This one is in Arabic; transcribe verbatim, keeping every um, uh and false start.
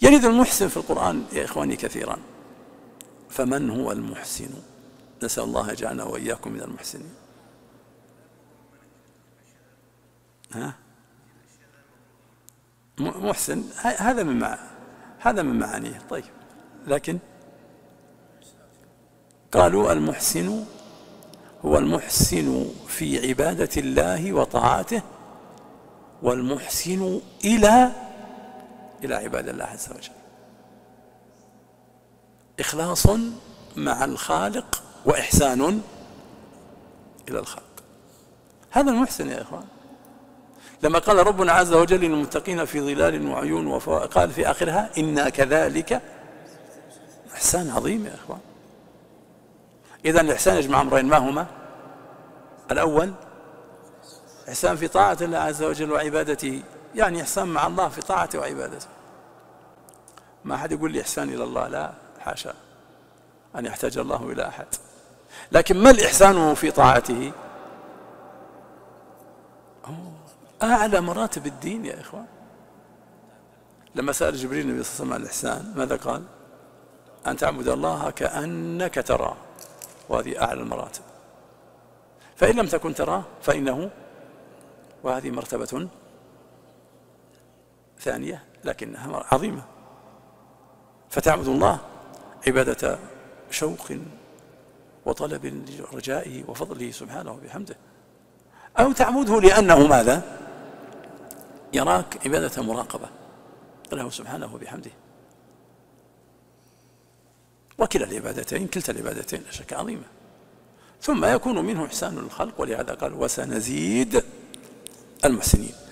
يرد المحسن في القرآن يا إخواني كثيرا. فمن هو المحسن؟ نسأل الله يجعلنا وإياكم من المحسنين. ها؟ محسن هذا من مع هذا من معانيه. طيب، لكن قالوا المحسن هو المحسن في عبادة الله وطاعته، والمحسن إلى إلى عبادة الله عز وجل، إخلاص مع الخالق وإحسان إلى الخلق. هذا المحسن يا إخوان. لما قال ربنا عز وجل للمتقين في ظلال وعيون وفوائد، قال في آخرها إنا كذلك. إحسان عظيم يا إخوان. إذن الإحسان يجمع أمرين، ما هما؟ الأول إحسان في طاعة الله عز وجل وعبادته، يعني إحسان مع الله في طاعته وعبادته. ما أحد يقول لي إحسان إلى الله، لا، حاشا أن يحتاج الله إلى أحد. لكن ما الإحسان في طاعته؟ أعلى مراتب الدين يا إخوان. لما سأل جبريل النبي صلى الله عليه وسلم عن الإحسان ماذا قال؟ أن تعبد الله كأنك تراه، وهذه أعلى المراتب. فإن لم تكن تراه فإنه، وهذه مرتبة ثانية لكنها عظيمة. فتعبد الله عبادة شوق وطلب لرجائه وفضله سبحانه وبحمده، أو تعبده لأنه ماذا؟ يراك عبادة مراقبة له سبحانه وبحمده. وكلا العبادتين كلتا العبادتين لا شك عظيمة. ثم يكون منه إحسان الخلق، ولهذا قال وسنزيد المحسنين.